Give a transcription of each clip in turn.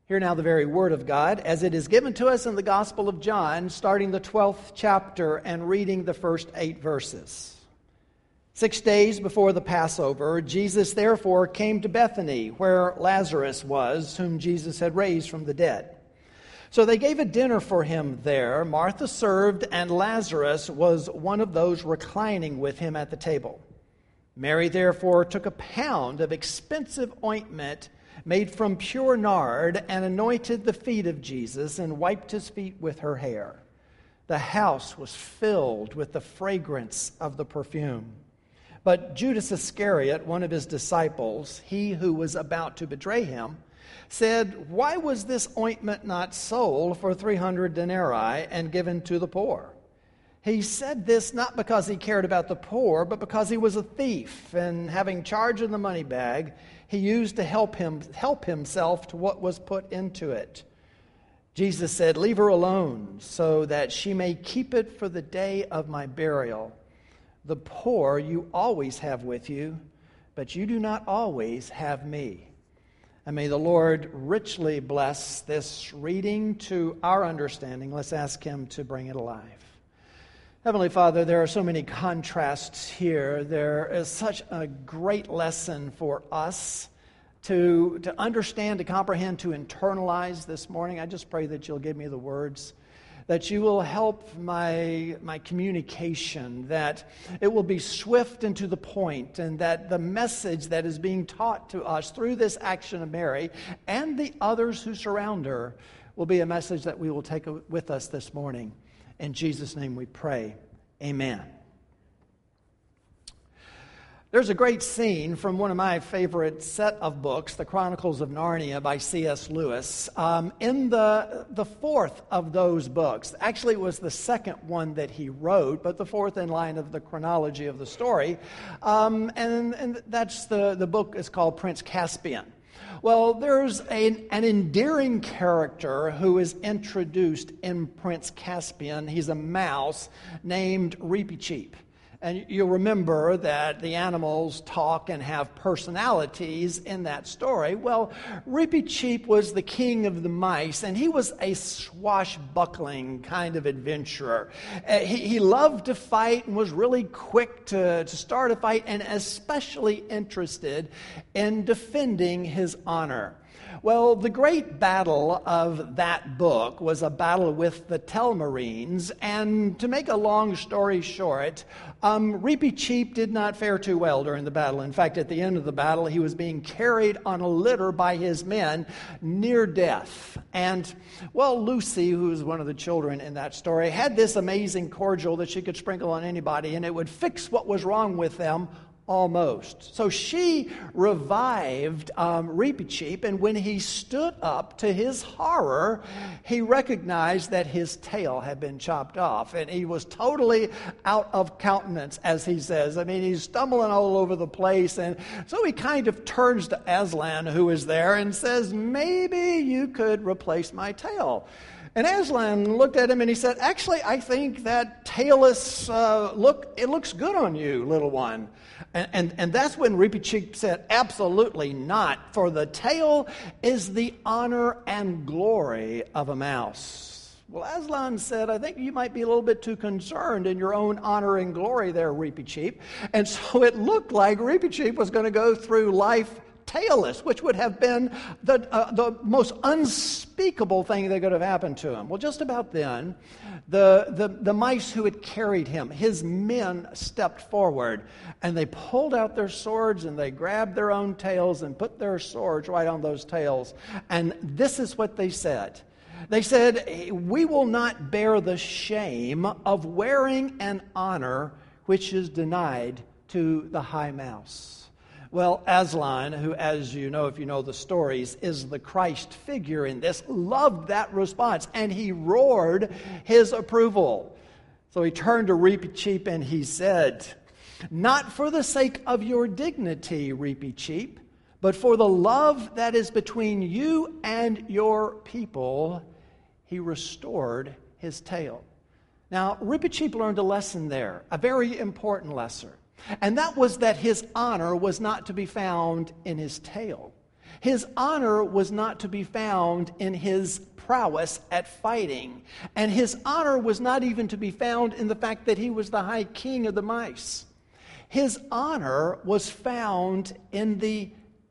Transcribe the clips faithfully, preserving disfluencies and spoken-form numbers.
Hear now the very word of God as it is given to us in the Gospel of John, starting the twelfth chapter and reading the first eight verses. Six days before the Passover, Jesus therefore came to Bethany, where Lazarus was, whom Jesus had raised from the dead. So they gave a dinner for him there. Martha served, and Lazarus was one of those reclining with him at the table. Mary therefore took a pound of expensive ointment made from pure nard, and anointed the feet of Jesus, and wiped his feet with her hair. The house was filled with the fragrance of the perfume. But Judas Iscariot, one of his disciples, he who was about to betray him, said, "Why was this ointment not sold for three hundred denarii and given to the poor?" He said this not because he cared about the poor, but because he was a thief, and having charge of the money bag, he used to help him help himself to what was put into it. Jesus said, "Leave her alone, so that she may keep it for the day of my burial. The poor you always have with you, but you do not always have me." And may the Lord richly bless this reading to our understanding. Let's ask him to bring it alive. Heavenly Father, there are so many contrasts here. There is such a great lesson for us to, to understand, to comprehend, to internalize this morning. I just pray that you'll give me the words, that you will help my, my communication, that it will be swift and to the point, and that the message that is being taught to us through this action of Mary and the others who surround her will be a message that we will take with us this morning. In Jesus' name we pray. Amen. There's a great scene from one of my favorite set of books, The Chronicles of Narnia by C S Lewis. Um, in the, the fourth of those books, actually it was the second one that he wrote, but the fourth in line of the chronology of the story, um, and, and that's the, the book is called Prince Caspian. Well, there's a, an endearing character who is introduced in Prince Caspian. He's a mouse named Reepicheep. And you'll remember that the animals talk and have personalities in that story. Well, Reepicheep was the king of the mice, and he was a swashbuckling kind of adventurer. Uh, he, he loved to fight and was really quick to, to start a fight, and especially interested in defending his honor. Well, the great battle of that book was a battle with the Telmarines, and to make a long story short, um, Reepicheep did not fare too well during the battle. In fact, at the end of the battle, he was being carried on a litter by his men near death. And, well, Lucy, who was one of the children in that story, had this amazing cordial that she could sprinkle on anybody, and it would fix what was wrong with them. Almost. So she revived um, Reepicheep, and when he stood up, to his horror, he recognized that his tail had been chopped off, and he was totally out of countenance, as he says. I mean, he's stumbling all over the place, and so he kind of turns to Aslan, who is there, and says, "Maybe you could replace my tail." And Aslan looked at him and he said, "Actually, I think that tailless uh, look, it looks good on you, little one." And, and, and that's when Reepicheep said, "Absolutely not, for the tail is the honor and glory of a mouse." Well, Aslan said, "I think you might be a little bit too concerned in your own honor and glory there, Reepicheep." And so it looked like Reepicheep was going to go through life tailless, which would have been the uh, the most unspeakable thing that could have happened to him. Well, just about then, the, the, the mice who had carried him, his men stepped forward, and they pulled out their swords, and they grabbed their own tails and put their swords right on those tails. And this is what they said. They said, "We will not bear the shame of wearing an honor which is denied to the high mouse." Well, Aslan, who, as you know, if you know the stories, is the Christ figure in this, loved that response, and he roared his approval. So he turned to Reepicheep and he said, "Not for the sake of your dignity, Reepicheep, but for the love that is between you and your people," he restored his tail. Now, Reepicheep learned a lesson there, a very important lesson. And that was that his honor was not to be found in his tail. His honor was not to be found in his prowess at fighting. And his honor was not even to be found in the fact that he was the high king of the mice. His honor was found in the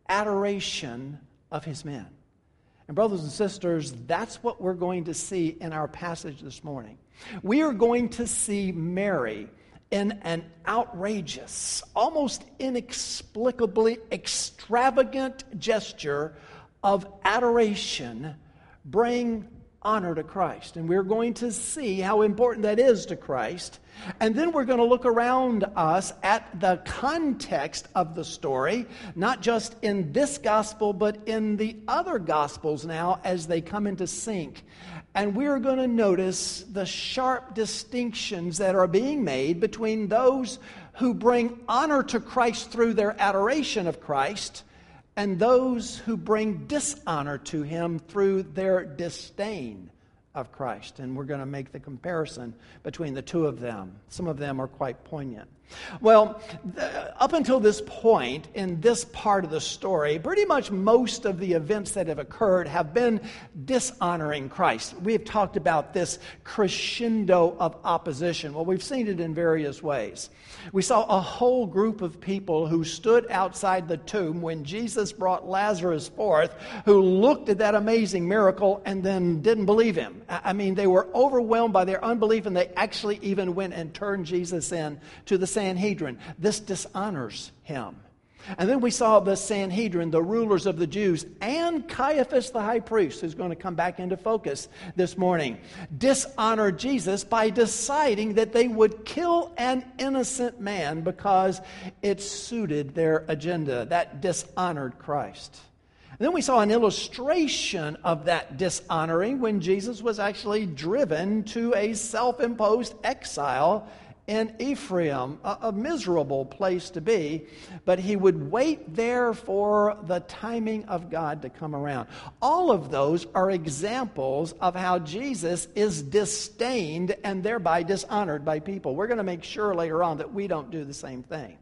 adoration of his men. And brothers and sisters, that's what we're going to see in our passage this morning. We are going to see Mary in an outrageous, almost inexplicably extravagant gesture of adoration bring honor to Christ. And we're going to see how important that is to Christ. And then we're going to look around us at the context of the story, not just in this gospel, but in the other gospels now as they come into sync. And we're going to notice the sharp distinctions that are being made between those who bring honor to Christ through their adoration of Christ and those who bring dishonor to him through their disdain of Christ. And we're going to make the comparison between the two of them. Some of them are quite poignant. Well, up until this point in this part of the story, pretty much most of the events that have occurred have been dishonoring Christ. We have talked about this crescendo of opposition. Well, we've seen it in various ways. We saw a whole group of people who stood outside the tomb when Jesus brought Lazarus forth, who looked at that amazing miracle and then didn't believe him. I mean, they were overwhelmed by their unbelief, and they actually even went and turned Jesus in to the Sanhedrin. This dishonors him. And then we saw the Sanhedrin, the rulers of the Jews, and Caiaphas the high priest, who's going to come back into focus this morning, dishonor Jesus by deciding that they would kill an innocent man because it suited their agenda. That dishonored Christ. And then we saw an illustration of that dishonoring when Jesus was actually driven to a self-imposed exile in Ephraim, a, a miserable place to be, but he would wait there for the timing of God to come around. All of those are examples of how Jesus is disdained and thereby dishonored by people. We're going to make sure later on that we don't do the same thing.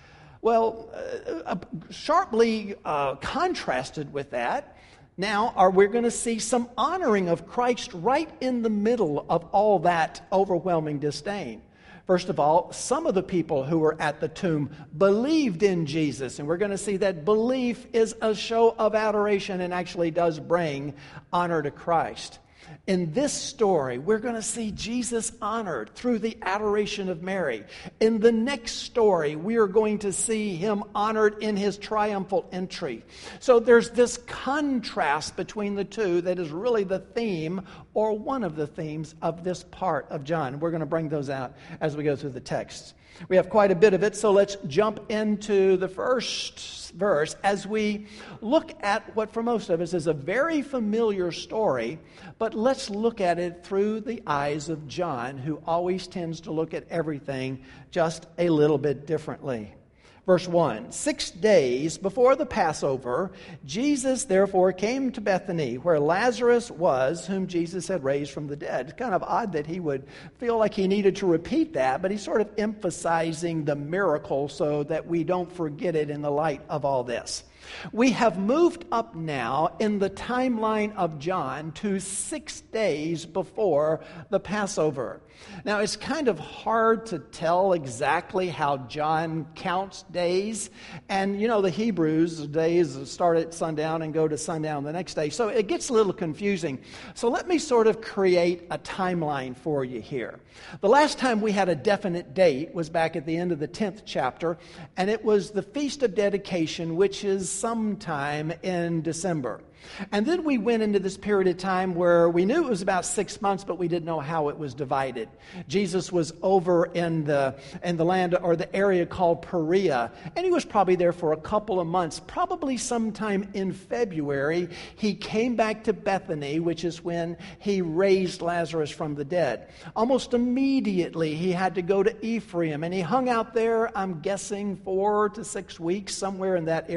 Well, uh, sharply uh, contrasted with that, now are we're going to see some honoring of Christ right in the middle of all that overwhelming disdain. First of all, some of the people who were at the tomb believed in Jesus, and we're going to see that belief is a show of adoration and actually does bring honor to Christ. In this story, we're going to see Jesus honored through the adoration of Mary. In the next story, we are going to see him honored in his triumphal entry. So there's this contrast between the two that is really the theme or one of the themes of this part of John. We're going to bring those out as we go through the text. We have quite a bit of it, so let's jump into the first verse as we look at what for most of us is a very familiar story, but let's look at it through the eyes of John, who always tends to look at everything just a little bit differently. Verse one, six days before the Passover, Jesus therefore came to Bethany, where Lazarus was, whom Jesus had raised from the dead. It's kind of odd that he would feel like he needed to repeat that, but he's sort of emphasizing the miracle so that we don't forget it in the light of all this. We have moved up now in the timeline of John to six days before the Passover. Now, it's kind of hard to tell exactly how John counts days. And, you know, the Hebrews, days start at sundown and go to sundown the next day. So it gets a little confusing. So let me sort of create a timeline for you here. The last time we had a definite date was back at the end of the tenth chapter, and it was the Feast of Dedication, which is sometime in December. And then we went into this period of time where we knew it was about six months, but we didn't know how it was divided. Jesus was over in the in the land or the area called Perea, and he was probably there for a couple of months. Probably sometime in February, he came back to Bethany, which is when he raised Lazarus from the dead. Almost immediately, he had to go to Ephraim, and he hung out there, I'm guessing, four to six weeks, somewhere in that area.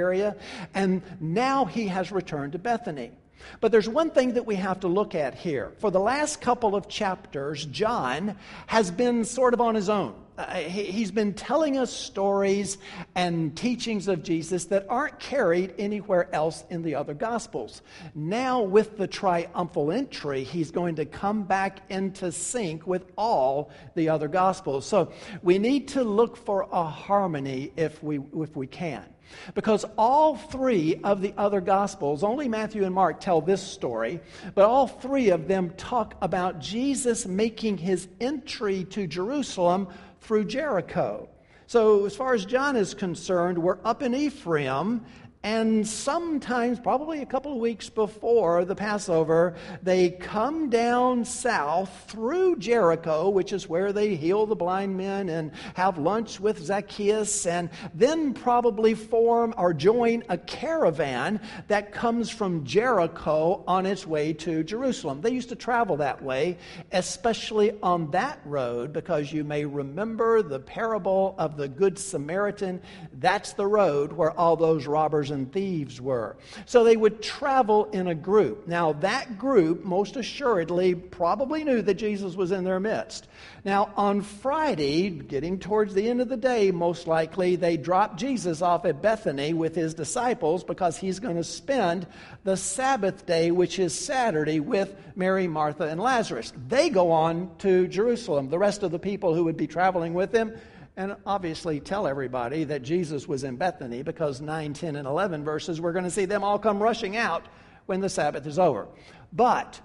and now he has returned to Bethany. But there's one thing that we have to look at here. For the last couple of chapters, John has been sort of on his own. Uh, he, he's been telling us stories and teachings of Jesus that aren't carried anywhere else in the other Gospels. Now, with the triumphal entry, he's going to come back into sync with all the other Gospels. So we need to look for a harmony if we if we can. Because all three of the other Gospels, only Matthew and Mark tell this story, but all three of them talk about Jesus making his entry to Jerusalem through Jericho. So as far as John is concerned, we're up in Ephraim, and sometimes, probably a couple of weeks before the Passover, they come down south through Jericho, which is where they heal the blind men and have lunch with Zacchaeus, and then probably form or join a caravan that comes from Jericho on its way to Jerusalem. They used to travel that way, especially on that road, because you may remember the parable of the Good Samaritan. That's the road where all those robbers and thieves were. So they would travel in a group. Now that group most assuredly probably knew that Jesus was in their midst. Now on Friday, getting towards the end of the day, most likely they dropped Jesus off at Bethany with his disciples because he's going to spend the Sabbath day, which is Saturday, with Mary, Martha, and Lazarus. They go on to Jerusalem. The rest of the people who would be traveling with him, and obviously tell everybody that Jesus was in Bethany, because nine, ten, and eleven verses, we're going to see them all come rushing out when the Sabbath is over. But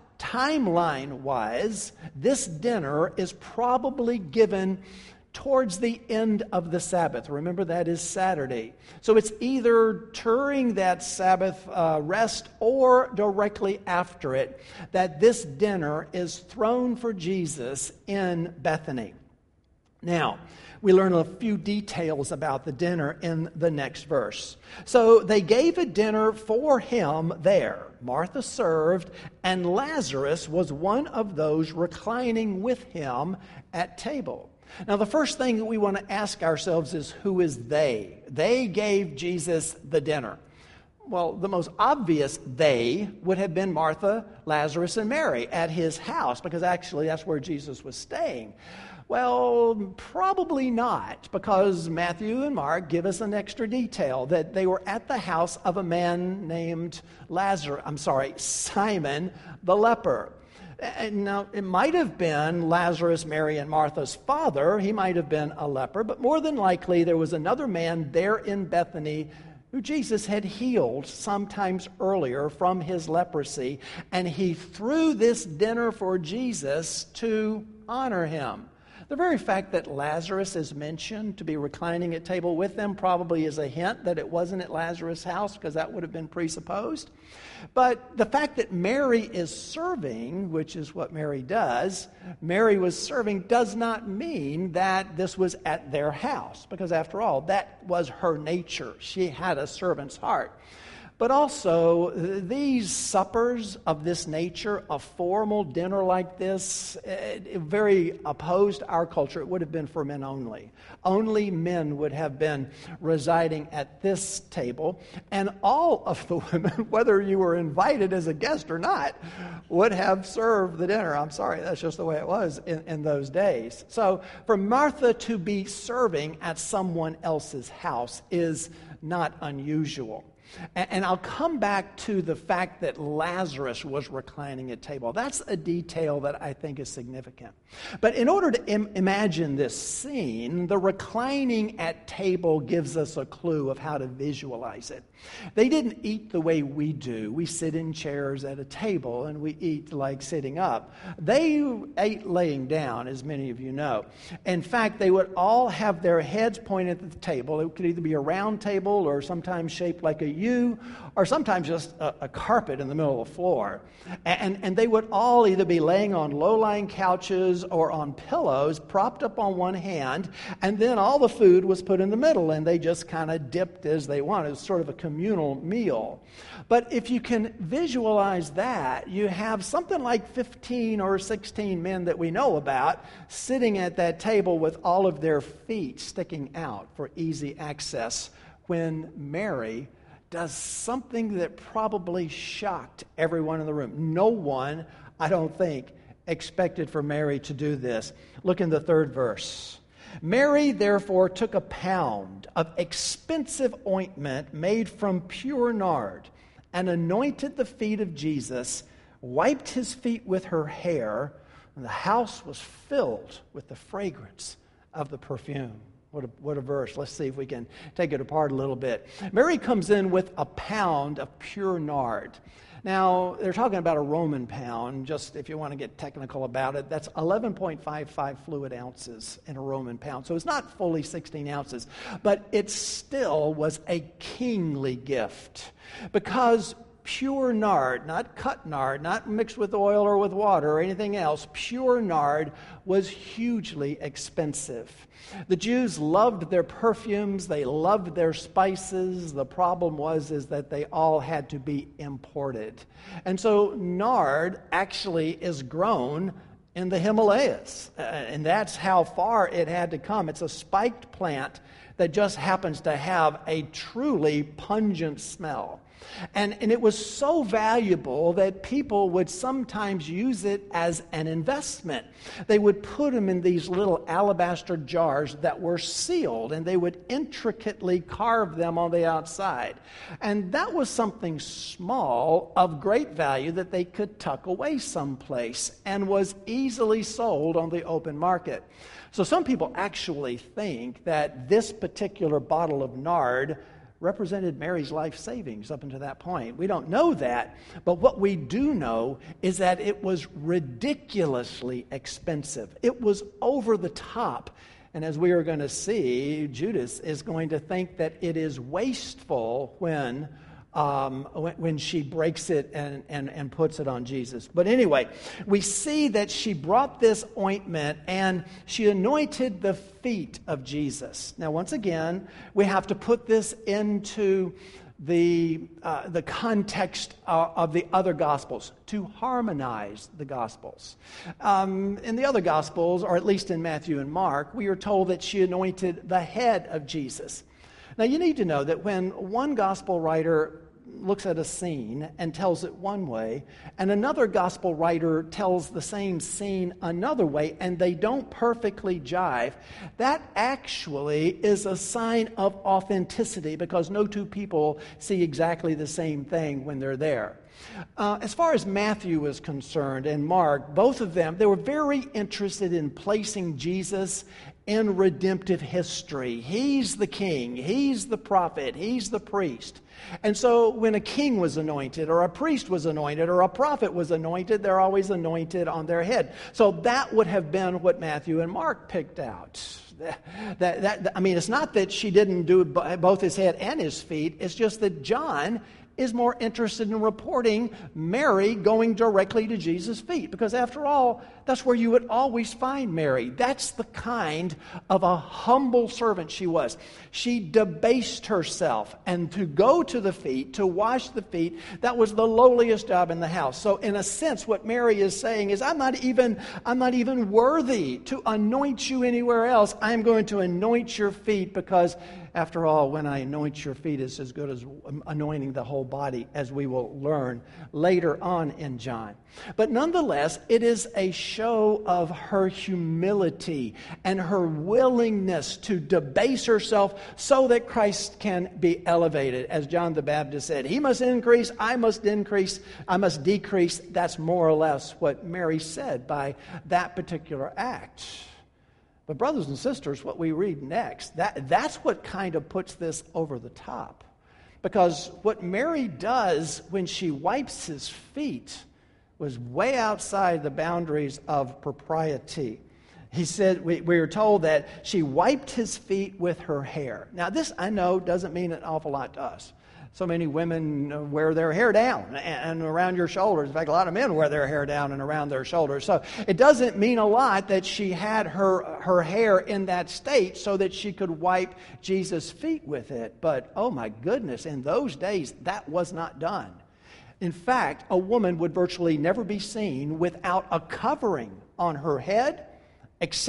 timeline-wise, this dinner is probably given towards the end of the Sabbath. Remember, that is Saturday. So it's either during that Sabbath uh, rest or directly after it that this dinner is thrown for Jesus in Bethany. Now, we learn a few details about the dinner in the next verse. So they gave a dinner for him there. Martha served, and Lazarus was one of those reclining with him at table. Now, the first thing that we want to ask ourselves is, who is they? They gave Jesus the dinner. Well, the most obvious they would have been Martha, Lazarus, and Mary at his house, because actually that's where Jesus was staying. Well, probably not, because Matthew and Mark give us an extra detail that they were at the house of a man named Lazarus, I'm sorry, Simon the leper. And now, it might have been Lazarus, Mary, and Martha's father. He might have been a leper, but more than likely there was another man there in Bethany who Jesus had healed sometimes earlier from his leprosy, and he threw this dinner for Jesus to honor him. The very fact that Lazarus is mentioned to be reclining at table with them probably is a hint that it wasn't at Lazarus' house, because that would have been presupposed. But the fact that Mary is serving, which is what Mary does, Mary was serving, does not mean that this was at their house, because after all, that was her nature. She had a servant's heart. But also, these suppers of this nature, a formal dinner like this, very opposed to our culture. It would have been for men only. Only men would have been residing at this table. And all of the women, whether you were invited as a guest or not, would have served the dinner. I'm sorry, that's just the way it was in, in those days. So for Martha to be serving at someone else's house is not unusual. And I'll come back to the fact that Lazarus was reclining at table. That's a detail that I think is significant. But in order to im- imagine this scene, the reclining at table gives us a clue of how to visualize it. They didn't eat the way we do. We sit in chairs at a table and we eat like sitting up. They ate laying down, as many of you know. In fact, they would all have their heads pointed at the table. It could either be a round table or sometimes shaped like a U, or sometimes just a, a carpet in the middle of the floor. And, and they would all either be laying on low-lying couches or on pillows propped up on one hand, and then all the food was put in the middle, and they just kind of dipped as they wanted. It was sort of a communal meal. But if you can visualize that, you have something like fifteen or sixteen men that we know about sitting at that table with all of their feet sticking out for easy access when Mary does something that probably shocked everyone in the room. No one, I don't think, expected for Mary to do this. Look in the third verse. Mary, therefore, took a pound of expensive ointment made from pure nard and anointed the feet of Jesus, wiped his feet with her hair, and the house was filled with the fragrance of the perfume. What a, what a verse. Let's see if we can take it apart a little bit. Mary comes in with a pound of pure nard. Now, they're talking about a Roman pound, just if you want to get technical about it. That's eleven point five five fluid ounces in a Roman pound. So it's not fully sixteen ounces, but it still was a kingly gift because pure nard, not cut nard, not mixed with oil or with water or anything else, pure nard was hugely expensive. The Jews loved their perfumes, they loved their spices. The problem was is that they all had to be imported. And so nard actually is grown in the Himalayas, uh, and that's how far it had to come. It's a spiked plant that just happens to have a truly pungent smell. And, and it was so valuable that people would sometimes use it as an investment. They would put them in these little alabaster jars that were sealed, and they would intricately carve them on the outside. And that was something small of great value that they could tuck away someplace and was easily sold on the open market. So some people actually think that this particular bottle of nard represented Mary's life savings up until that point. We don't know that, but what we do know is that it was ridiculously expensive. It was over the top. And as we are going to see, Judas is going to think that it is wasteful when Um, when, when she breaks it and, and, and puts it on Jesus. But anyway, we see that she brought this ointment and she anointed the feet of Jesus. Now, once again, we have to put this into the, uh, the context uh, of the other Gospels to harmonize the Gospels. Um, in the other Gospels, or at least in Matthew and Mark, we are told that she anointed the head of Jesus. Now, you need to know that when one gospel writer looks at a scene and tells it one way, and another gospel writer tells the same scene another way, and they don't perfectly jive, that actually is a sign of authenticity because no two people see exactly the same thing when they're there. Uh, as far as Matthew is concerned and Mark, both of them, they were very interested in placing Jesus in redemptive history. He's the king, he's the prophet, he's the priest. And so when a king was anointed or a priest was anointed or a prophet was anointed, they're always anointed on their head. So that would have been what Matthew and Mark picked out. That, that, that, I mean, it's not that she didn't do both his head and his feet. It's just that John is more interested in reporting Mary going directly to Jesus' feet. Because after all, that's where you would always find Mary. That's the kind of a humble servant she was. She debased herself, and to go to the feet, to wash the feet, that was the lowliest job in the house. So in a sense, what Mary is saying is, I'm not even, I'm not even worthy to anoint you anywhere else. I'm going to anoint your feet because after all, when I anoint your feet, it's as good as anointing the whole body, as we will learn later on in John. But nonetheless, it is a show of her humility and her willingness to debase herself so that Christ can be elevated. As John the Baptist said, he must increase, I must increase, I must decrease. That's more or less what Mary said by that particular act. But brothers and sisters, what we read next, that, that's what kind of puts this over the top. Because what Mary does when she wipes his feet was way outside the boundaries of propriety. He said, we, we are told that she wiped his feet with her hair. Now this, I know, doesn't mean an awful lot to us. So many women wear their hair down and around your shoulders. In fact, a lot of men wear their hair down and around their shoulders. So it doesn't mean a lot that she had her, her hair in that state so that she could wipe Jesus' feet with it. But, oh my goodness, in those days, that was not done. In fact, a woman would virtually never be seen without a covering on her head, except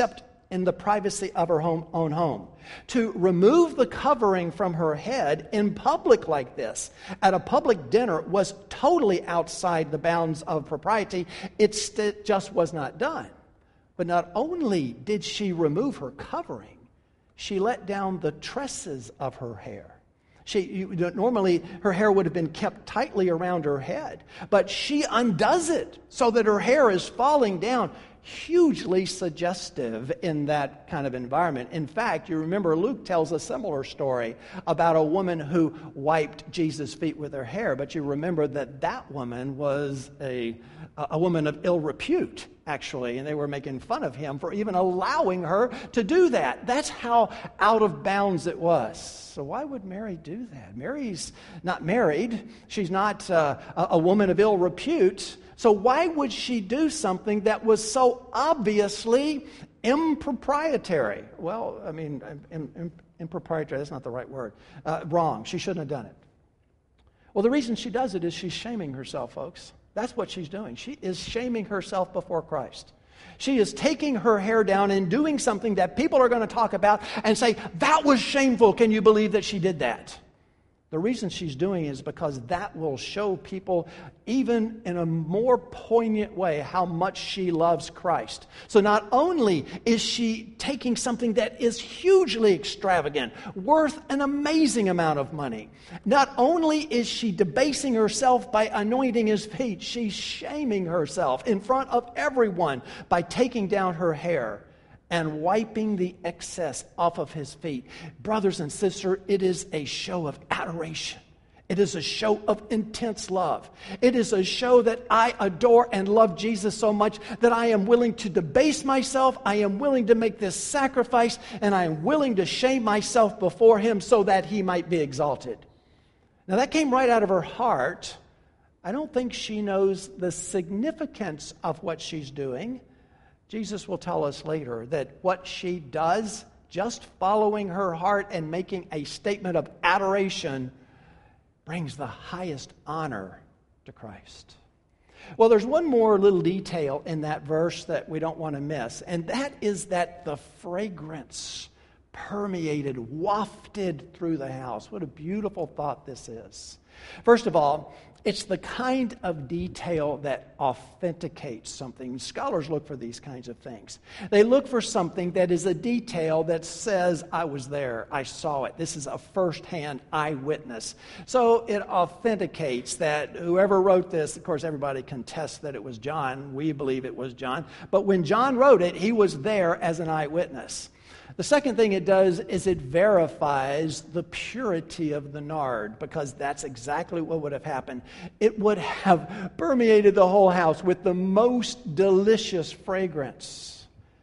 in the privacy of her home, own home. To remove the covering from her head in public like this, at a public dinner, was totally outside the bounds of propriety. It st- just was not done. But not only did she remove her covering, she let down the tresses of her hair. She, you, normally, her hair would have been kept tightly around her head, but she undoes it so that her hair is falling down. Hugely suggestive in that kind of environment. In fact, you remember Luke tells a similar story about a woman who wiped Jesus' feet with her hair, but you remember that that woman was a, a woman of ill repute, actually, and they were making fun of him for even allowing her to do that. That's how out of bounds it was. So why would Mary do that? Mary's not married. She's not uh, a, a woman of ill repute. So why would she do something that was so obviously improprietary? Well, I mean, im, im, improprietary, that's not the right word. Uh, wrong. She shouldn't have done it. Well, the reason she does it is she's shaming herself, folks. That's what she's doing. She is shaming herself before Christ. She is taking her hair down and doing something that people are going to talk about and say, that was shameful. Can you believe that she did that? The reason she's doing it is because that will show people, even in a more poignant way, how much she loves Christ. So not only is she taking something that is hugely extravagant, worth an amazing amount of money, not only is she debasing herself by anointing his feet, she's shaming herself in front of everyone by taking down her hair and wiping the excess off of his feet. Brothers and sisters, it is a show of adoration. It is a show of intense love. It is a show that I adore and love Jesus so much that I am willing to debase myself. I am willing to make this sacrifice, and I am willing to shame myself before him so that he might be exalted. Now that came right out of her heart. I don't think she knows the significance of what she's doing. Jesus will tell us later that what she does, just following her heart and making a statement of adoration, brings the highest honor to Christ. Well, there's one more little detail in that verse that we don't want to miss, and that is that the fragrance permeated, wafted through the house. What a beautiful thought this is. First of all, it's the kind of detail that authenticates something. Scholars look for these kinds of things. They look for something that is a detail that says, I was there, I saw it. This is a first-hand eyewitness. So it authenticates that whoever wrote this, of course, everybody contests that it was John. We believe it was John. But when John wrote it, he was there as an eyewitness. The second thing it does is it verifies the purity of the nard, because that's exactly what would have happened. It would have permeated the whole house with the most delicious fragrance.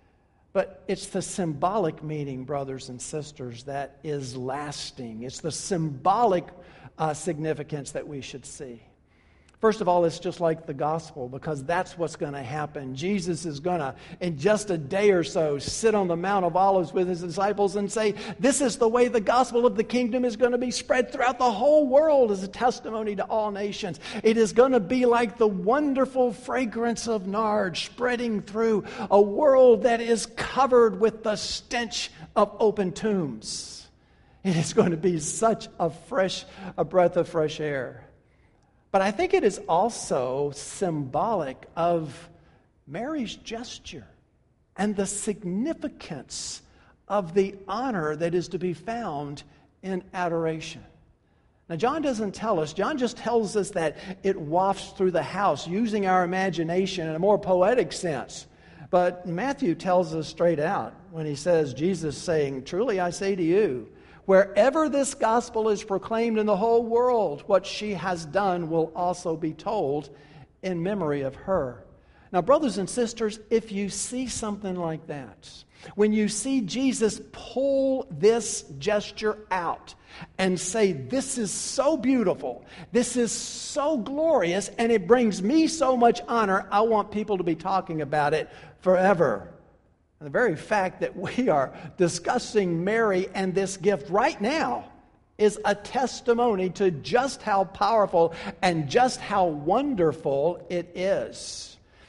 But it's the symbolic meaning, brothers and sisters, that is lasting. It's the symbolic uh, significance that we should see. First of all, it's just like the gospel, because that's what's going to happen. Jesus is going to, in just a day or so, sit on the Mount of Olives with his disciples and say, this is the way the gospel of the kingdom is going to be spread throughout the whole world as a testimony to all nations. It is going to be like the wonderful fragrance of nard spreading through a world that is covered with the stench of open tombs. It is going to be such a fresh, a breath of fresh air. But I think it is also symbolic of Mary's gesture and the significance of the honor that is to be found in adoration. Now, John doesn't tell us. John just tells us that it wafts through the house, using our imagination in a more poetic sense. But Matthew tells us straight out when he says, Jesus saying, truly I say to you, wherever this gospel is proclaimed in the whole world, what she has done will also be told in memory of her. Now, brothers and sisters, if you see something like that, when you see Jesus pull this gesture out and say, this is so beautiful, this is so glorious, and it brings me so much honor, I want people to be talking about it forever. And the very fact that we are discussing Mary and this gift right now is a testimony to just how powerful and just how wonderful it is.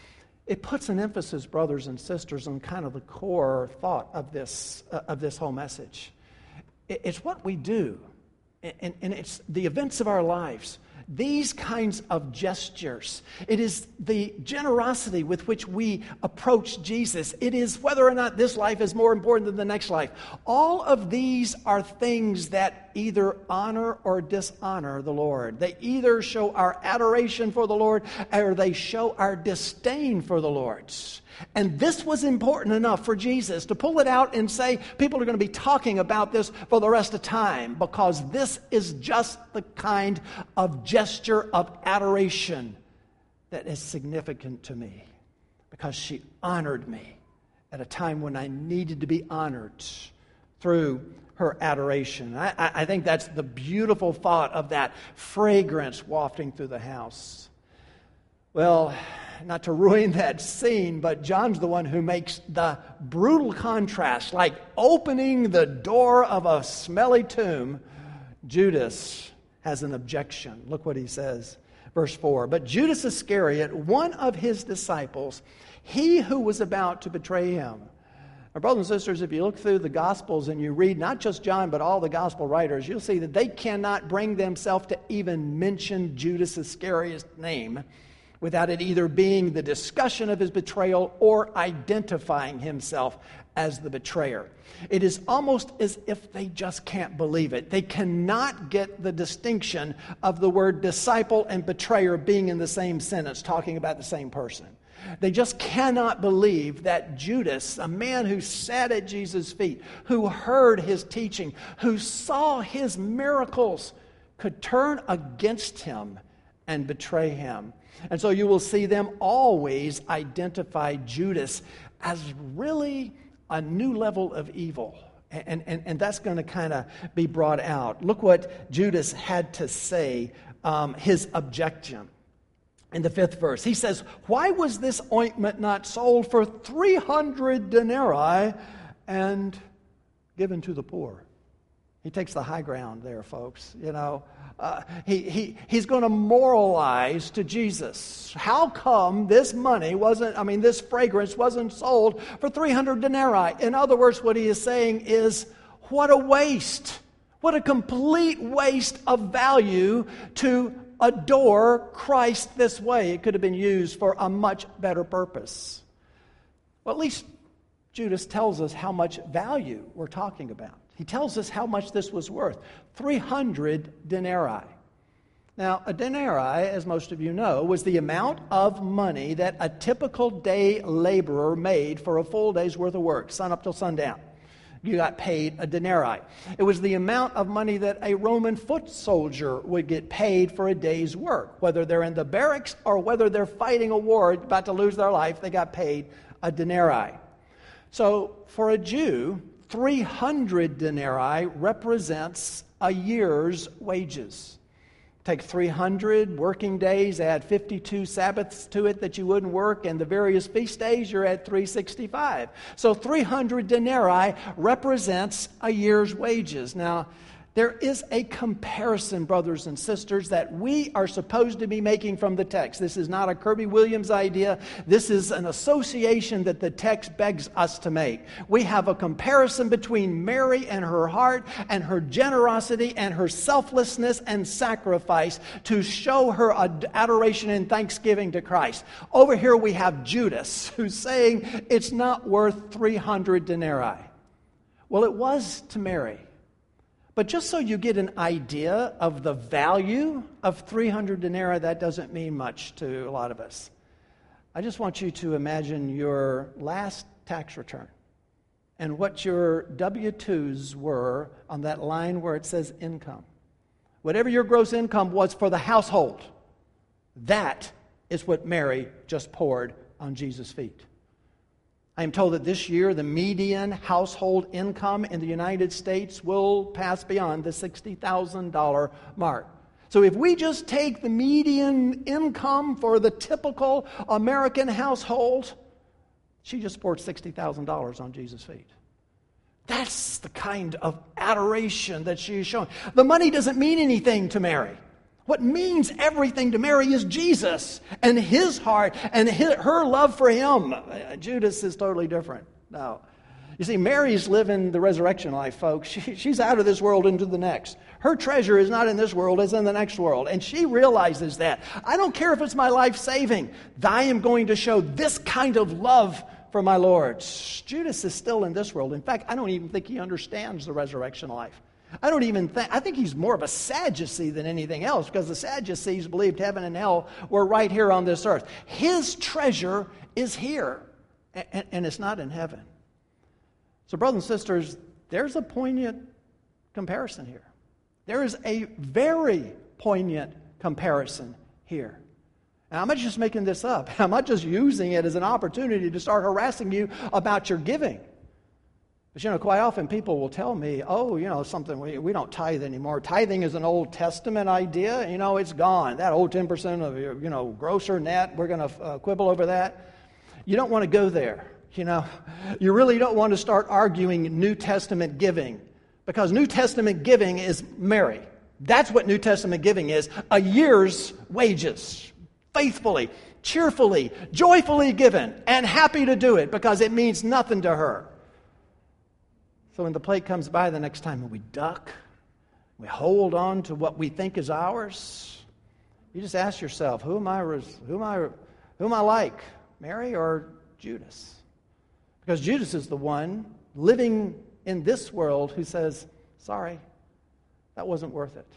it puts an emphasis, brothers and sisters, on kind of the core thought of this, uh, of this whole message. It, it's what we do, and, and it's the events of our lives. These kinds of gestures. It is the generosity with which we approach Jesus. It is whether or not this life is more important than the next life. All of these are things that either honor or dishonor the Lord. They either show our adoration for the Lord or they show our disdain for the Lord. And this was important enough for Jesus to pull it out and say, people are going to be talking about this for the rest of time, because this is just the kind of gesture of adoration that is significant to me, because she honored me at a time when I needed to be honored through her adoration. I, I think that's the beautiful thought of that fragrance wafting through the house. Well, not to ruin that scene, but John's the one who makes the brutal contrast, like opening the door of a smelly tomb. Judas has an objection. Look what he says. Verse four, but Judas Iscariot, one of his disciples, he who was about to betray him. Now, brothers and sisters, if you look through the Gospels and you read not just John, but all the Gospel writers, you'll see that they cannot bring themselves to even mention Judas Iscariot's name without it either being the discussion of his betrayal or identifying himself as the betrayer. It is almost as if they just can't believe it. They cannot get the distinction of the word disciple and betrayer being in the same sentence, talking about the same person. They just cannot believe that Judas, a man who sat at Jesus' feet, who heard his teaching, who saw his miracles, could turn against him and betray him. And so you will see them always identify Judas as really a new level of evil. And, and, and that's going to kind of be brought out. Look what Judas had to say, um, his objection. In the fifth verse, he says, why was this ointment not sold for three hundred denarii and given to the poor? He takes the high ground there, folks. You know, uh, he, he, he's going to moralize to Jesus. How come this money wasn't, I mean, this fragrance wasn't sold for three hundred denarii? In other words, what he is saying is, what a waste. What a complete waste of value to adore Christ this way. It could have been used for a much better purpose. Well, at least Judas tells us how much value we're talking about. He tells us how much this was worth. three hundred denarii. Now, a denarii, as most of you know, was the amount of money that a typical day laborer made for a full day's worth of work, sun up till sundown. You got paid a denarii. It was the amount of money that a Roman foot soldier would get paid for a day's work. Whether they're in the barracks or whether they're fighting a war about to lose their life, they got paid a denarii. So for a Jew, three hundred denarii represents a year's wages. Take three hundred working days, add fifty-two Sabbaths to it that you wouldn't work, and the various feast days, you're at three hundred sixty-five. So three hundred denarii represents a year's wages. Now, there is a comparison, brothers and sisters, that we are supposed to be making from the text. This is not a Kirby Williams idea. This is an association that the text begs us to make. We have a comparison between Mary and her heart and her generosity and her selflessness and sacrifice to show her adoration and thanksgiving to Christ. Over here we have Judas, who's saying it's not worth three hundred denarii. Well, it was to Mary. But just so you get an idea of the value of three hundred denarii, that doesn't mean much to a lot of us. I just want you to imagine your last tax return and what your W two's were on that line where it says income. Whatever your gross income was for the household, that is what Mary just poured on Jesus' feet. I am told that this year the median household income in the United States will pass beyond the sixty thousand dollars mark. So if we just take the median income for the typical American household, she just poured sixty thousand dollars on Jesus' feet. That's the kind of adoration that she is showing. The money doesn't mean anything to Mary. What means everything to Mary is Jesus and his heart and his, her love for him. Judas is totally different. No. You see, Mary's living the resurrection life, folks. She, she's out of this world into the next. Her treasure is not in this world, it's in the next world. And she realizes that. I don't care if it's my life saving. I am going to show this kind of love for my Lord. Judas is still in this world. In fact, I don't even think he understands the resurrection life. I don't even think, I think he's more of a Sadducee than anything else, because the Sadducees believed heaven and hell were right here on this earth. His treasure is here, and, and it's not in heaven. So, brothers and sisters, there's a poignant comparison here. There is a very poignant comparison here. And I'm not just making this up. I'm not just using it as an opportunity to start harassing you about your giving. But, you know, quite often people will tell me, oh, you know, something, we, we don't tithe anymore. Tithing is an Old Testament idea. You know, it's gone. That old ten percent of your, you know, gross or net, we're going to uh, quibble over that. You don't want to go there. You know, you really don't want to start arguing New Testament giving, because New Testament giving is Mary. That's what New Testament giving is, a year's wages, faithfully, cheerfully, joyfully given, and happy to do it because it means nothing to her. So when the plate comes by the next time and we duck, we hold on to what we think is ours, you just ask yourself, who am I, who am I, who am I like, Mary or Judas? Because Judas is the one living in this world who says, sorry, that wasn't worth it.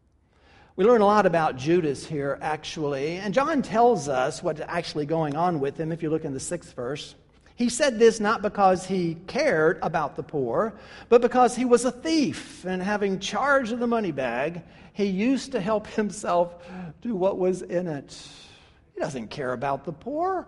We learn a lot about Judas here, actually. And John tells us what's actually going on with him if you look in the sixth verse. He said this not because he cared about the poor, but because he was a thief. And having charge of the money bag, he used to help himself to what was in it. He doesn't care about the poor.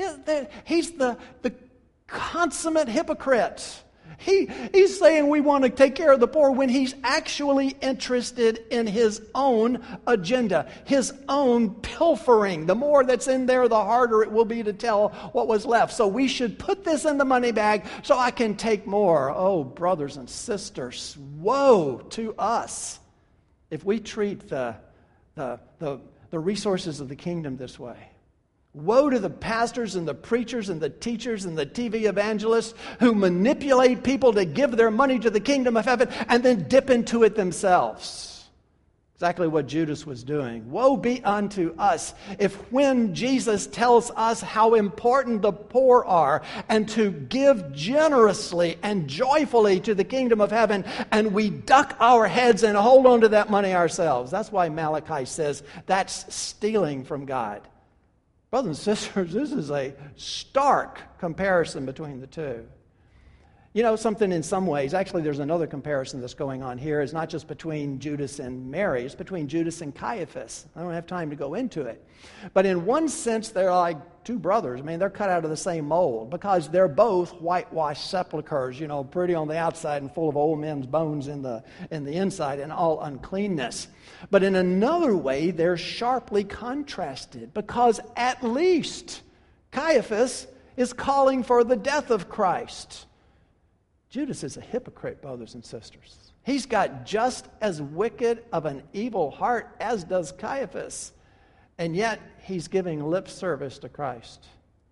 He's the, the consummate hypocrite. He, he's saying we want to take care of the poor when he's actually interested in his own agenda, his own pilfering. The more that's in there, the harder it will be to tell what was left. So we should put this in the money bag so I can take more. Oh, brothers and sisters, woe to us if we treat the, the, the, the resources of the kingdom this way. Woe to the pastors and the preachers and the teachers and the T V evangelists who manipulate people to give their money to the kingdom of heaven and then dip into it themselves. Exactly what Judas was doing. Woe be unto us if when Jesus tells us how important the poor are and to give generously and joyfully to the kingdom of heaven, and we duck our heads and hold on to that money ourselves. That's why Malachi says that's stealing from God. Brothers and sisters, this is a stark comparison between the two. You know, something in some ways, actually there's another comparison that's going on here. It's not just between Judas and Mary, it's between Judas and Caiaphas. I don't have time to go into it. But in one sense, they're like two brothers. I mean, they're cut out of the same mold because they're both whitewashed sepulchres, you know, pretty on the outside and full of old men's bones in the, in the inside and all uncleanness. But in another way, they're sharply contrasted because at least Caiaphas is calling for the death of Christ. Judas is a hypocrite, brothers and sisters. He's got just as wicked of an evil heart as does Caiaphas, and yet he's giving lip service to Christ.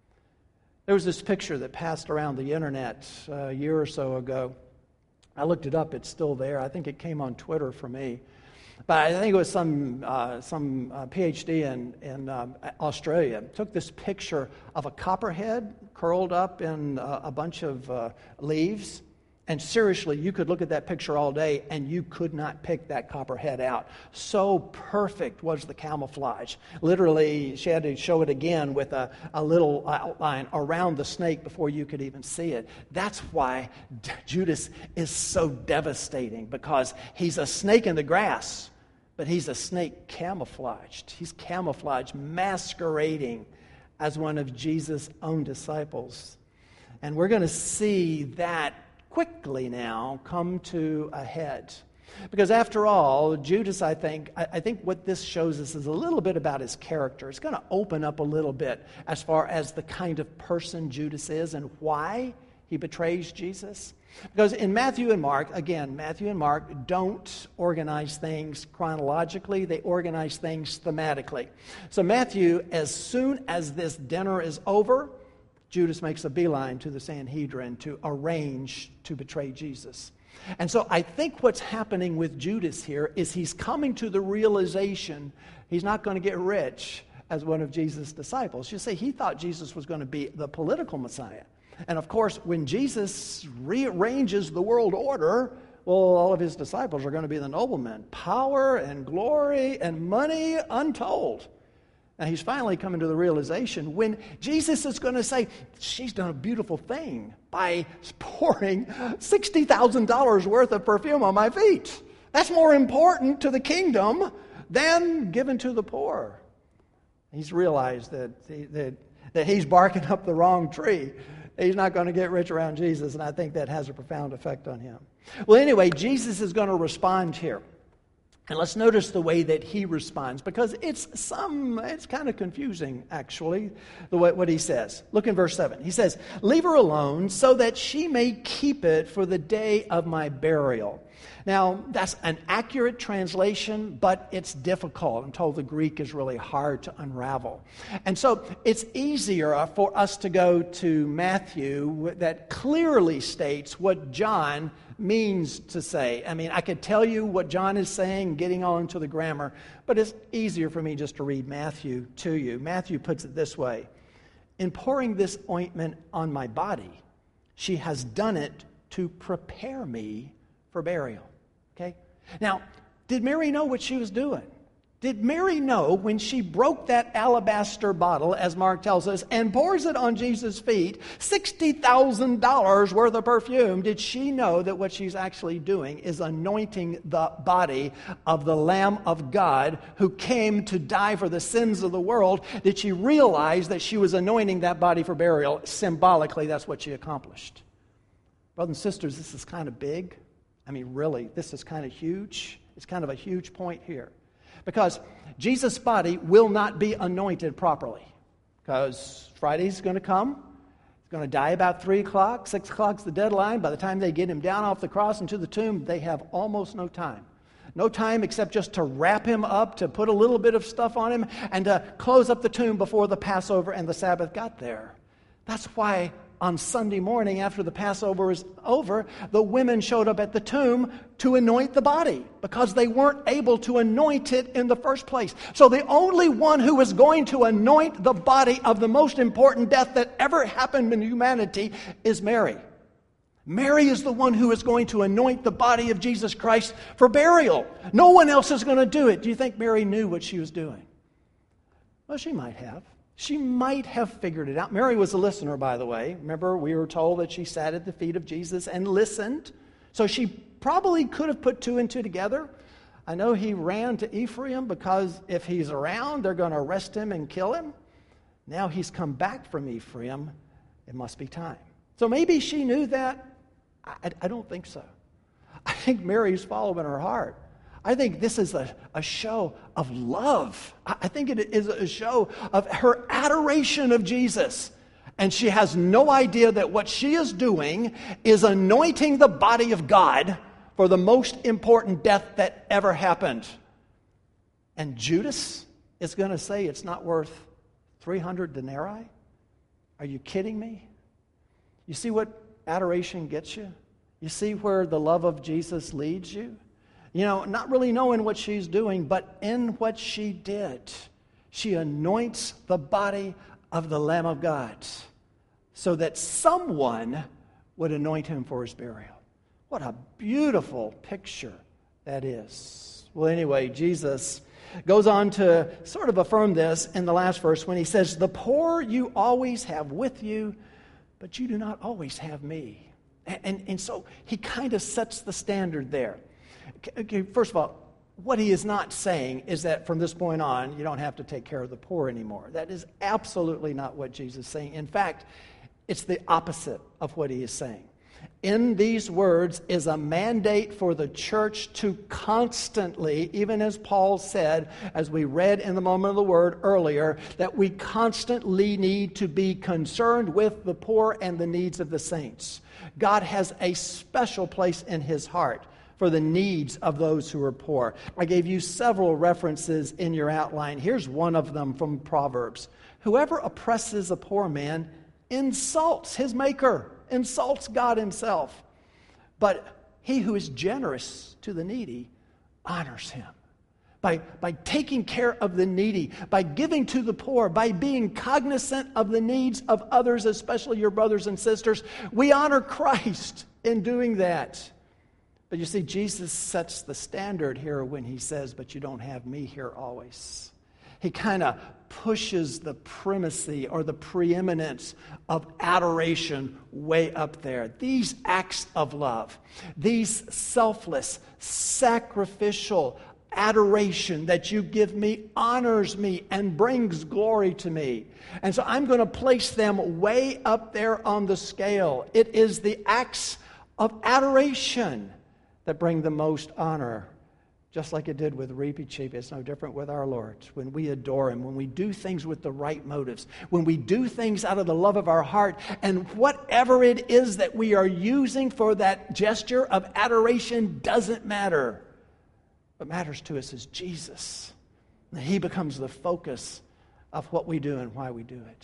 There was this picture that passed around the internet a year or so ago. I looked it up. It's still there. I think it came on Twitter for me. But I think it was some uh, some uh, PhD in, in um, Australia. Took this picture of a copperhead curled up in uh, a bunch of uh, leaves. And seriously, you could look at that picture all day and you could not pick that copperhead out. So perfect was the camouflage. Literally, she had to show it again with a, a little outline around the snake before you could even see it. That's why Judas is so devastating, because he's a snake in the grass, but he's a snake camouflaged. He's camouflaged, masquerading as one of Jesus' own disciples. And we're going to see that quickly now come to a head. Because after all, Judas, I think, I, I think what this shows us is a little bit about his character. It's going to open up a little bit as far as the kind of person Judas is and why he betrays Jesus? Because in Matthew and Mark, again, Matthew and Mark don't organize things chronologically. They organize things thematically. So Matthew, as soon as this dinner is over, Judas makes a beeline to the Sanhedrin to arrange to betray Jesus. And so I think what's happening with Judas here is he's coming to the realization he's not going to get rich as one of Jesus' disciples. You see, he thought Jesus was going to be the political Messiah. And of course, when Jesus rearranges the world order, well, all of his disciples are going to be the noblemen. Power and glory and money untold. Now, he's finally coming to the realization when Jesus is going to say, she's done a beautiful thing by pouring sixty thousand dollars worth of perfume on my feet. That's more important to the kingdom than given to the poor. He's realized that, he, that, that he's barking up the wrong tree. He's not going to get rich around Jesus, and I think that has a profound effect on him. Well, anyway, Jesus is going to respond here. And let's notice the way that he responds, because it's some, it's kind of confusing, actually, the way, what he says. Look in verse seven. He says, leave her alone so that she may keep it for the day of my burial. Now, that's an accurate translation, but it's difficult. I'm told the Greek is really hard to unravel. And so it's easier for us to go to Matthew that clearly states what John means to say. I mean, I could tell you what John is saying, getting on to the grammar, but it's easier for me just to read Matthew to you. Matthew puts it this way: in pouring this ointment on my body, she has done it to prepare me for burial. Okay? Now, did Mary know what she was doing? Did Mary know when she broke that alabaster bottle, as Mark tells us, and pours it on Jesus' feet, sixty thousand dollars worth of perfume, did she know that what she's actually doing is anointing the body of the Lamb of God who came to die for the sins of the world? Did she realize that she was anointing that body for burial? Symbolically, that's what she accomplished. Brothers and sisters, this is kind of big. I mean, really, this is kind of huge. It's kind of a huge point here. Because Jesus' body will not be anointed properly. Because Friday's going to come. He's going to die about three o'clock. six o'clock's the deadline. By the time they get him down off the cross into the tomb, they have almost no time. No time except just to wrap him up, to put a little bit of stuff on him, and to close up the tomb before the Passover and the Sabbath got there. That's why on Sunday morning, after the Passover was over, the women showed up at the tomb to anoint the body because they weren't able to anoint it in the first place. So the only one who was going to anoint the body of the most important death that ever happened in humanity is Mary. Mary is the one who is going to anoint the body of Jesus Christ for burial. No one else is going to do it. Do you think Mary knew what she was doing? Well, she might have. She might have figured it out. Mary was a listener, by the way. Remember, we were told that she sat at the feet of Jesus and listened. So she probably could have put two and two together. I know he ran to Ephraim because if he's around, they're going to arrest him and kill him. Now he's come back from Ephraim. It must be time. So maybe she knew that. I, I don't think so. I think Mary's following her heart. I think this is a, a show of love. I think it is a show of her adoration of Jesus. And she has no idea that what she is doing is anointing the body of God for the most important death that ever happened. And Judas is going to say it's not worth three hundred denarii? Are you kidding me? You see what adoration gets you? You see where the love of Jesus leads you? You know, not really knowing what she's doing, but in what she did, she anoints the body of the Lamb of God so that someone would anoint him for his burial. What a beautiful picture that is. Well, anyway, Jesus goes on to sort of affirm this in the last verse when he says, "The poor you always have with you, but you do not always have me." And, and, and so he kind of sets the standard there. Okay, first of all, what he is not saying is that from this point on, you don't have to take care of the poor anymore. That is absolutely not what Jesus is saying. In fact, it's the opposite of what he is saying. In these words is a mandate for the church to constantly, even as Paul said, as we read in the moment of the word earlier, that we constantly need to be concerned with the poor and the needs of the saints. God has a special place in his heart for the needs of those who are poor. I gave you several references in your outline. Here's one of them from Proverbs. Whoever oppresses a poor man insults his maker, insults God himself. But he who is generous to the needy honors him. By, by taking care of the needy, by giving to the poor, by being cognizant of the needs of others, especially your brothers and sisters, we honor Christ in doing that. But you see, Jesus sets the standard here when he says, but you don't have me here always. He kind of pushes the primacy or the preeminence of adoration way up there. These acts of love, these selfless, sacrificial adoration that you give me honors me and brings glory to me. And so I'm going to place them way up there on the scale. It is the acts of adoration that bring the most honor. Just like it did with Reapy Cheap, it's no different with our Lord. When we adore him, when we do things with the right motives, when we do things out of the love of our heart, and whatever it is that we are using for that gesture of adoration doesn't matter. What matters to us is Jesus. And he becomes the focus of what we do and why we do it.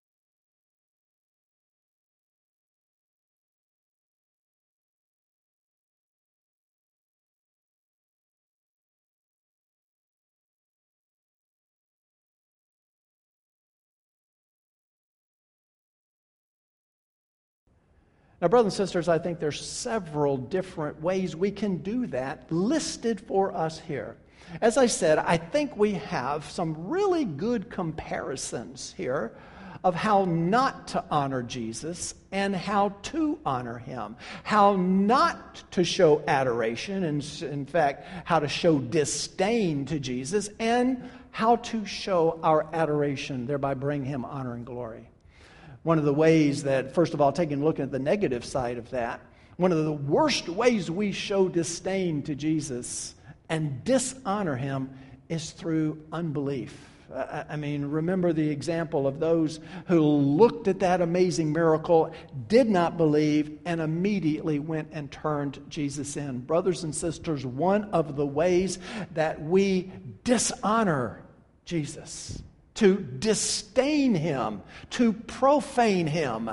Now, brothers and sisters, I think there's several different ways we can do that listed for us here. As I said, I think we have some really good comparisons here of how not to honor Jesus and how to honor him. How not to show adoration, and in fact, how to show disdain to Jesus, and how to show our adoration, thereby bring him honor and glory. One of the ways that, first of all, taking a look at the negative side of that, one of the worst ways we show disdain to Jesus and dishonor him is through unbelief. I mean, remember the example of those who looked at that amazing miracle, did not believe, and immediately went and turned Jesus in. Brothers and sisters, one of the ways that we dishonor Jesus, to disdain him, to profane him,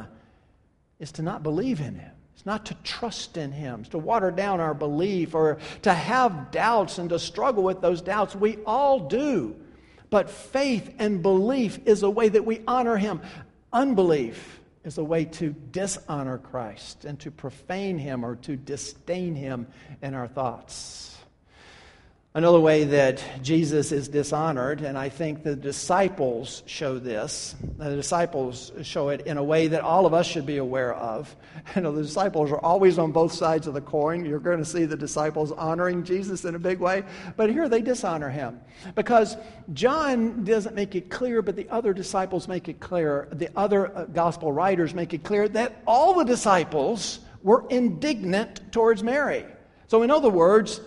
is to not believe in him. It's not to trust in him. It's to water down our belief or to have doubts and to struggle with those doubts. We all do. But faith and belief is a way that we honor him. Unbelief is a way to dishonor Christ and to profane him or to disdain him in our thoughts. Another way that Jesus is dishonored, and I think the disciples show this, the disciples show it in a way that all of us should be aware of. You know, the disciples are always on both sides of the coin. You're going to see the disciples honoring Jesus in a big way, but here they dishonor him. Because John doesn't make it clear, but the other disciples make it clear, the other gospel writers make it clear that all the disciples were indignant towards Mary. So in other words,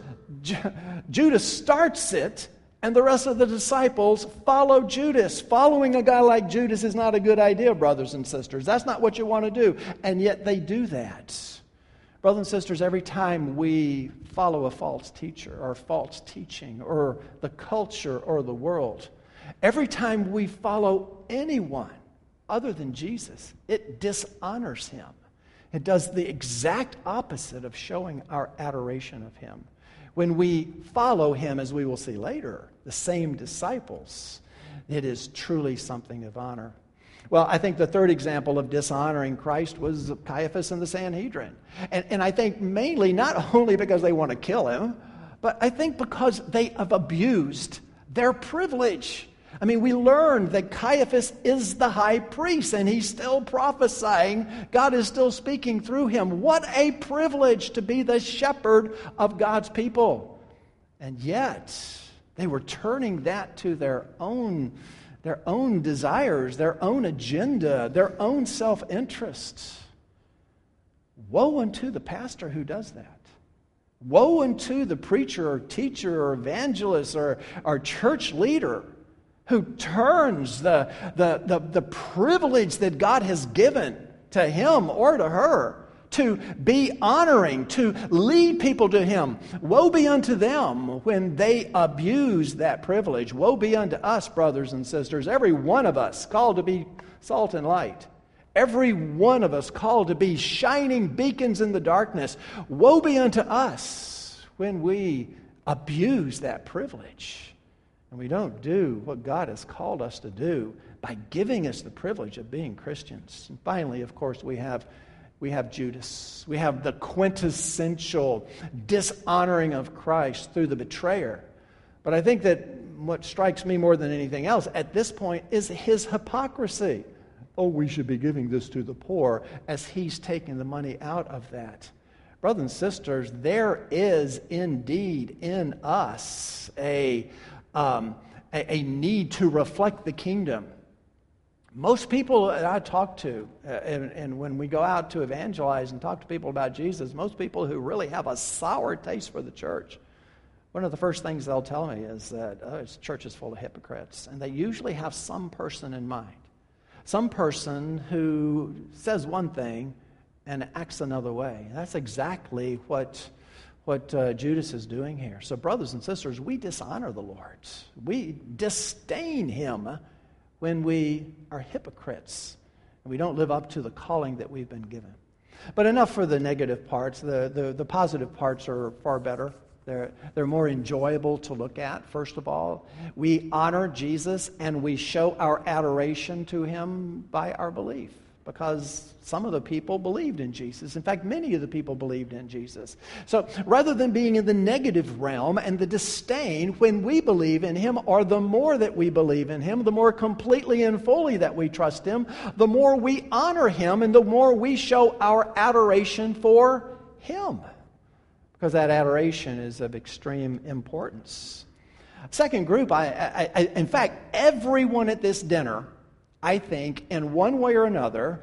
Judas starts it, and the rest of the disciples follow Judas. Following a guy like Judas is not a good idea, brothers and sisters. That's not what you want to do, and yet they do that. Brothers and sisters, every time we follow a false teacher or false teaching or the culture or the world, every time we follow anyone other than Jesus, it dishonors him. It does the exact opposite of showing our adoration of him. When we follow him, as we will see later, the same disciples, it is truly something of honor. Well, I think the third example of dishonoring Christ was Caiaphas and the Sanhedrin. And, and I think mainly not only because they want to kill him, but I think because they have abused their privilege. I mean, we learned that Caiaphas is the high priest, and he's still prophesying. God is still speaking through him. What a privilege to be the shepherd of God's people. And yet, they were turning that to their own, their own desires, their own agenda, their own self-interest. woe unto the pastor who does that. Woe unto the preacher or teacher or evangelist or, or church leader who turns the, the, the, the privilege that God has given to him or to her to be honoring, to lead people to him. Woe be unto them when they abuse that privilege. Woe be unto us, brothers and sisters, every one of us called to be salt and light. Every one of us called to be shining beacons in the darkness. Woe be unto us when we abuse that privilege and we don't do what God has called us to do by giving us the privilege of being Christians. And finally, of course, we have we have Judas. We have the quintessential dishonoring of Christ through the betrayer. But I think that what strikes me more than anything else at this point is his hypocrisy. Oh, we should be giving this to the poor, as he's taking the money out of that. Brothers and sisters, there is indeed in us a, um, a, a need to reflect the kingdom. Most people that I talk to, uh, and, and when we go out to evangelize and talk to people about Jesus, most people who really have a sour taste for the church, one of the first things they'll tell me is that oh, this church is full of hypocrites. And they usually have some person in mind. Some person who says one thing and acts another way. That's exactly what, what uh, Judas is doing here. So brothers and sisters, we dishonor the Lord. We disdain him when we are hypocrites and we don't live up to the calling that we've been given. But enough for the negative parts. The, the, the positive parts are far better. They're, they're more enjoyable to look at, first of all. We honor Jesus and we show our adoration to him by our belief, because some of the people believed in Jesus. In fact, many of the people believed in Jesus. So rather than being in the negative realm and the disdain, when we believe in him, or the more that we believe in him, the more completely and fully that we trust him, the more we honor him and the more we show our adoration for him. Because that adoration is of extreme importance. Second group, I, I, I, in fact, everyone at this dinner, I think, in one way or another,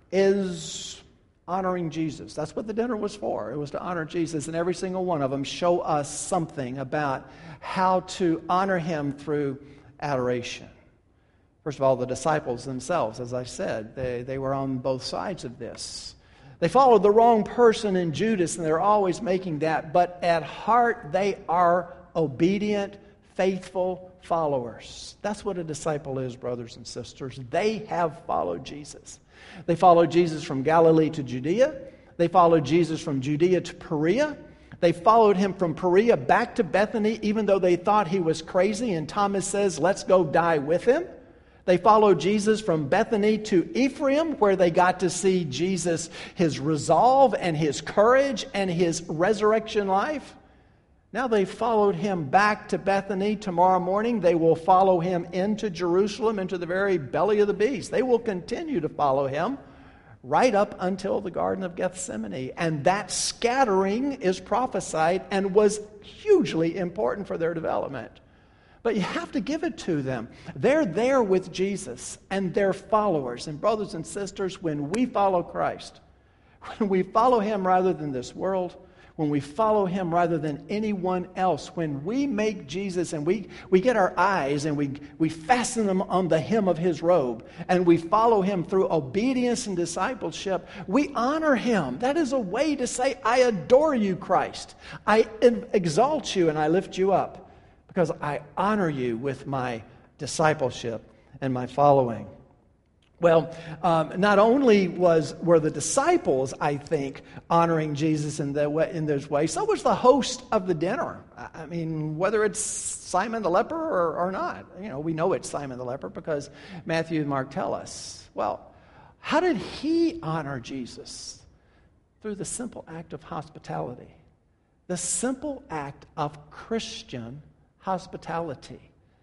is honoring Jesus. That's what the dinner was for. It was to honor Jesus, and every single one of them show us something about how to honor him through adoration. First of all, the disciples themselves, as I said, they, they were on both sides of this. They followed the wrong person in Judas, and they're always making that. But at heart, they are obedient, faithful followers. That's what a disciple is, brothers and sisters. They have followed Jesus. They followed Jesus from Galilee to Judea. They followed Jesus from Judea to Perea. They followed him from Perea back to Bethany, even though they thought he was crazy. And Thomas says, let's go die with him. They followed Jesus from Bethany to Ephraim, where they got to see Jesus, his resolve and his courage and his resurrection life. Now they followed him back to Bethany. Tomorrow morning they will follow him into Jerusalem, into the very belly of the beast. They will continue to follow him right up until the Garden of Gethsemane. And that scattering is prophesied and was hugely important for their development. But you have to give it to them. They're there with Jesus and they're followers. And brothers and sisters, when we follow Christ, when we follow him rather than this world, when we follow him rather than anyone else, when we make Jesus and we, we get our eyes and we, we fasten them on the hem of his robe and we follow him through obedience and discipleship, we honor him. That is a way to say, I adore you, Christ. I exalt you and I lift you up, because I honor you with my discipleship and my following. Well, um, not only was were the disciples, I think, honoring Jesus in, the way, in those ways, so was the host of the dinner. I mean, whether it's Simon the leper or, or not. You know, we know it's Simon the leper because Matthew and Mark tell us. Well, how did he honor Jesus? Through the simple act of hospitality. The simple act of Christian hospitality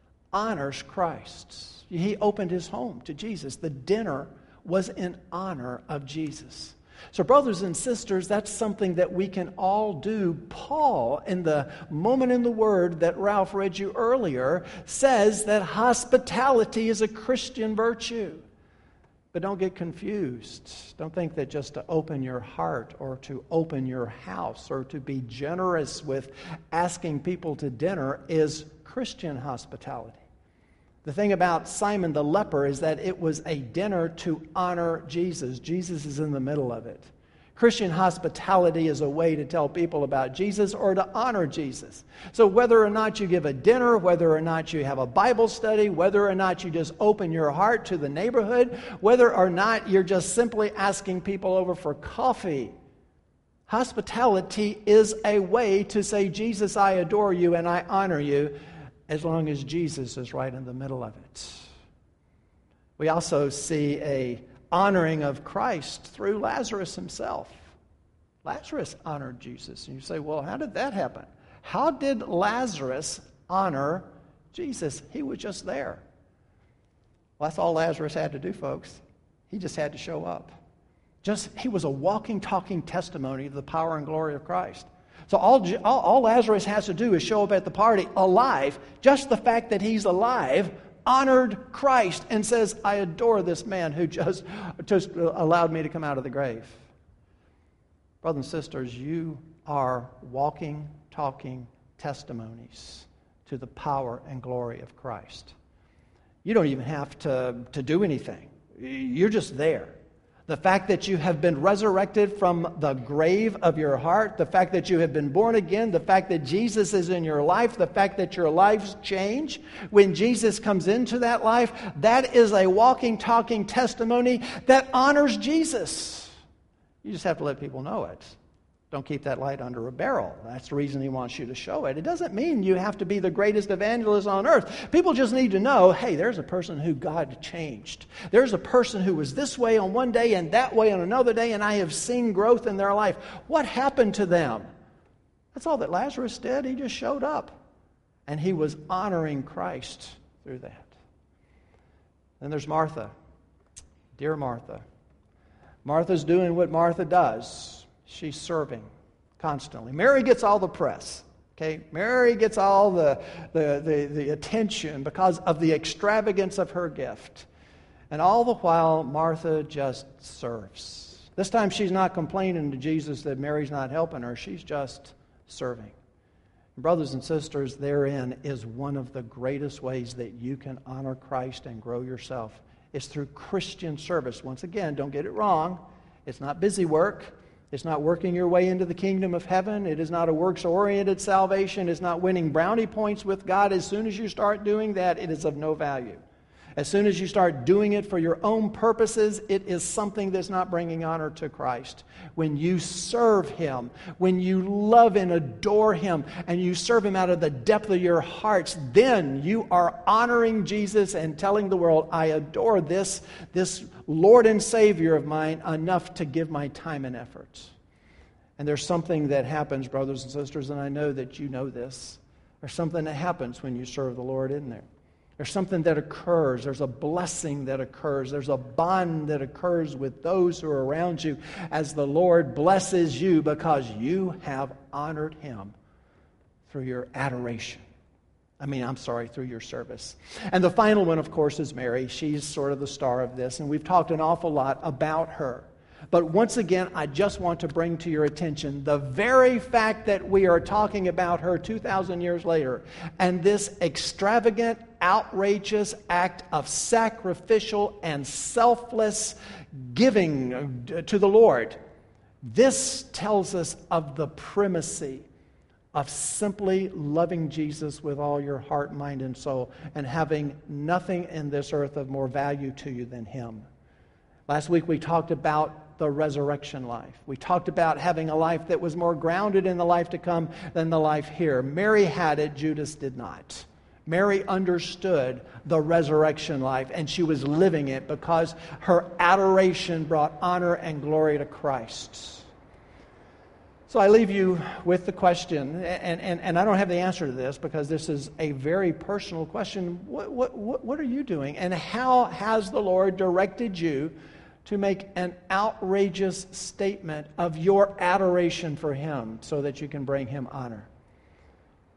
honors Christ. He opened his home to Jesus. The dinner was in honor of Jesus. So brothers and sisters, that's something that we can all do. Paul, in the moment in the Word that Ralph read you earlier, says that hospitality is a Christian virtue. But don't get confused. Don't think that just to open your heart or to open your house or to be generous with asking people to dinner is Christian hospitality. The thing about Simon the leper is that it was a dinner to honor Jesus. Jesus is in the middle of it. Christian hospitality is a way to tell people about Jesus or to honor Jesus. So whether or not you give a dinner, whether or not you have a Bible study, whether or not you just open your heart to the neighborhood, whether or not you're just simply asking people over for coffee, hospitality is a way to say, Jesus, I adore you and I honor you, as long as Jesus is right in the middle of it. We also see a honoring of Christ through Lazarus himself. Lazarus honored Jesus. And you say, well, how did that happen? How did Lazarus honor Jesus? He was just there. Well, that's all Lazarus had to do, folks. He just had to show up. Just he was a walking, talking testimony of the power and glory of Christ. So all, all, all Lazarus has to do is show up at the party alive. Just the fact that he's alive honored Christ and says, I adore this man who just, just allowed me to come out of the grave. Brothers and sisters, you are walking, talking testimonies to the power and glory of Christ. You don't even have to, to do anything. You're just there. The fact that you have been resurrected from the grave of your heart, the fact that you have been born again, the fact that Jesus is in your life, the fact that your lives change when Jesus comes into that life, that is a walking, talking testimony that honors Jesus. You just have to let people know it. Don't keep that light under a barrel. That's the reason he wants you to show it. It doesn't mean you have to be the greatest evangelist on earth. People just need to know, hey, there's a person who God changed. There's a person who was this way on one day and that way on another day, and I have seen growth in their life. What happened to them? That's all that Lazarus did. He just showed up. And he was honoring Christ through that. Then there's Martha. Dear Martha. Martha's doing what Martha does. She's serving constantly. Mary gets all the press. Okay, Mary gets all the, the, the, the attention because of the extravagance of her gift. And all the while, Martha just serves. This time she's not complaining to Jesus that Mary's not helping her. She's just serving. Brothers and sisters, therein is one of the greatest ways that you can honor Christ and grow yourself. It's through Christian service. Once again, don't get it wrong. It's not busy work. It's not working your way into the kingdom of heaven. It is not a works-oriented salvation. It's not winning brownie points with God. As soon as you start doing that, it is of no value. As soon as you start doing it for your own purposes, it is something that's not bringing honor to Christ. When you serve Him, when you love and adore Him, and you serve Him out of the depth of your hearts, then you are honoring Jesus and telling the world, I adore this, this Lord and Savior of mine enough to give my time and effort. And there's something that happens, brothers and sisters, and I know that you know this. There's something that happens when you serve the Lord in there. There's something that occurs. There's a blessing that occurs. There's a bond that occurs with those who are around you as the Lord blesses you because you have honored Him through your adoration. I mean, I'm sorry, through your service. And the final one, of course, is Mary. She's sort of the star of this, and we've talked an awful lot about her. But once again, I just want to bring to your attention the very fact that we are talking about her two thousand years later, and this extravagant, outrageous act of sacrificial and selfless giving to the Lord. This tells us of the primacy of simply loving Jesus with all your heart, mind, and soul, and having nothing in this earth of more value to you than Him. Last week we talked about the resurrection life. We talked about having a life that was more grounded in the life to come than the life here. Mary had it, Judas did not. Mary understood the resurrection life, and she was living it because her adoration brought honor and glory to Christ. So I leave you with the question, and, and, and I don't have the answer to this because this is a very personal question. What, what, what are you doing? And how has the Lord directed you to make an outrageous statement of your adoration for Him so that you can bring Him honor?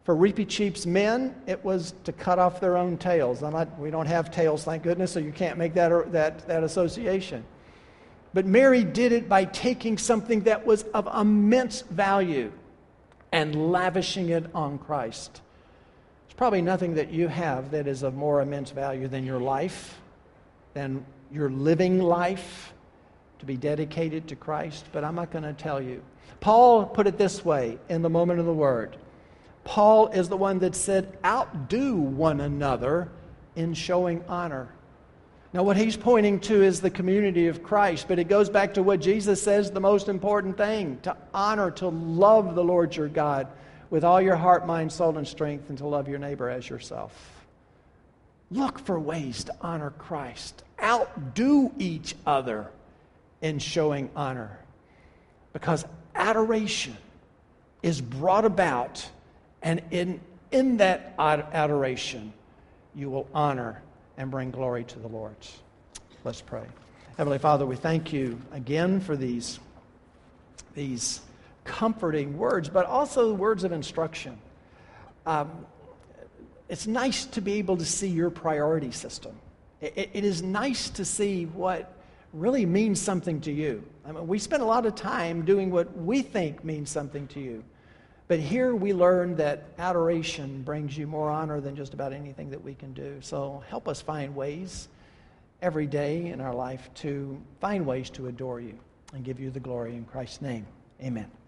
For Reepicheep's men, it was to cut off their own tails. I'm not, we don't have tails, thank goodness, so you can't make that, that, that association. But Mary did it by taking something that was of immense value and lavishing it on Christ. There's probably nothing that you have that is of more immense value than your life, than your living life to be dedicated to Christ, but I'm not going to tell you. Paul put it this way in the Moment of the Word. Paul is the one that said, outdo one another in showing honor. Now, what he's pointing to is the community of Christ, but it goes back to what Jesus says the most important thing, to honor, to love the Lord your God with all your heart, mind, soul, and strength, and to love your neighbor as yourself. Look for ways to honor Christ. Outdo each other in showing honor, because adoration is brought about, and in, in that adoration, you will honor and bring glory to the Lord. Let's pray. Heavenly Father, we thank you again for these, these comforting words, but also words of instruction. Um, it's nice to be able to see your priority system. It, it is nice to see what really means something to you. I mean, we spend a lot of time doing what we think means something to you. But here we learn that adoration brings you more honor than just about anything that we can do. So help us find ways every day in our life to find ways to adore you and give you the glory in Christ's name. Amen.